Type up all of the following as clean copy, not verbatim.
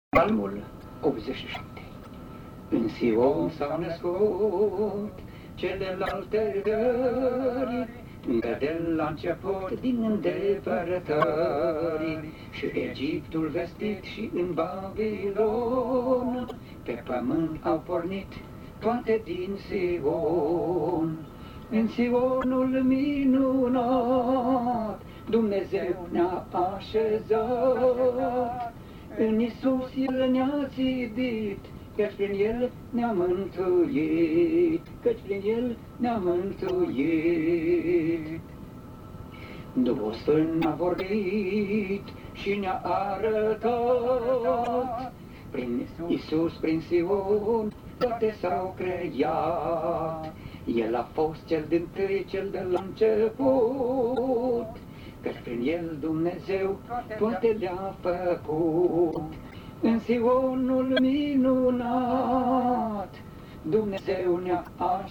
Psalmul 87. În Sion s-au născut celelalte țări, încă de la început din îndepărtări, și Egiptul vestit și în Babilon, pe pământ au pornit toate din Sion. În Sionul minunat Dumnezeu ne-a așezat, în Iisus El ne-a zidit, căci prin El ne-a mântuit, căci prin El ne-a mântuit. Duhul Sfânt a vorbit și ne-a arătat, prin Iisus, prin Sion, toate s-au creat. El a fost cel dintâi, cel de la început, căci prin El Dumnezeu toate le-a făcut. În Sionul minunat Dumnezeu ne-a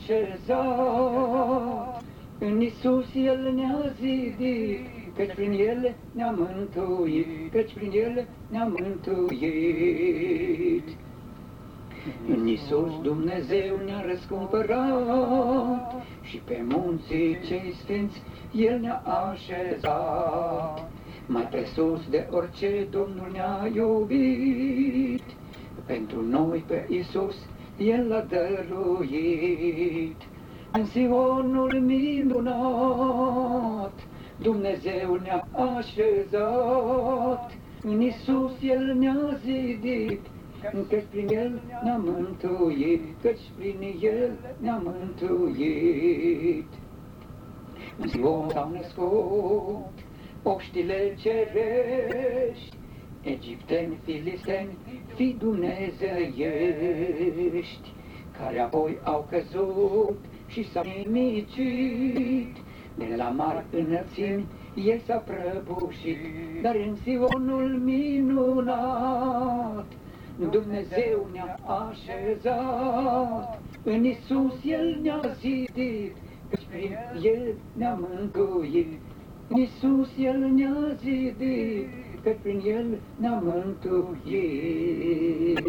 așezat, în Iisus El ne-a zidit, căci prin El ne-a mântuit, căci prin El ne-a mântuit. În Iisus Dumnezeu ne-a răscumpărat și pe munții cei sfinți El ne-a așezat. Mai presus de orice Domnul ne-a iubit, pentru noi pe Iisus El l-a dăruit. În Sionul minunat Dumnezeu ne-a așezat, în Iisus El ne-a zidit, căci prin El ne-a mântuit, căci prin El ne-a mântuit. În Sion s-au născut oștile cerești, egipteni, filisteni, fii dumnezeiești, care apoi au căzut și s-au nimicit, de la mari înălțimi ei s-a prăbușit. Dar în Sionul minunat Dumnezeu ne-a așezat, în Iisus El ne-a zidit, căci prin El ne-a mântuit. În Iisus El ne-a zidit, căci prin El ne-a mântuit.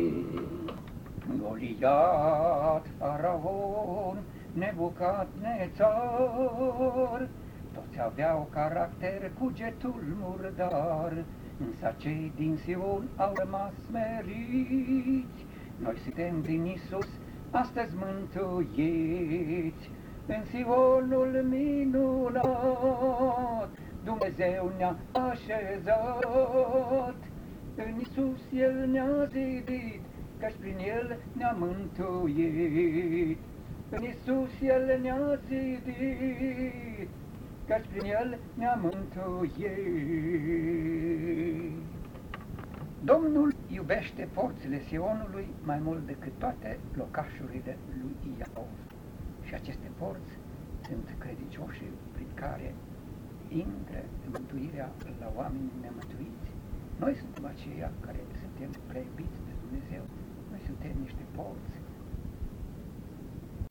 Goliat, Faraon, Nebucadnețar, toți aveau caracter, cugetul murdar, însă cei din Sion au rămas smeriți. Noi suntem din Iisus astăzi mântuiți. În Sionul minunat Dumnezeu ne-a așezat, în Iisus El ne-a zidit, căci prin El ne-a mântuit. În Iisus El ne-a zidit, căci prin El ne-a mântuit. Domnul iubește porțile Sionului mai mult decât toate locașurile lui Iacov. Și aceste porți sunt credincioșii prin care intră mântuirea la oamenii nemântuiți. Noi suntem aceia care suntem prea iubiți de Dumnezeu. Noi suntem niște porți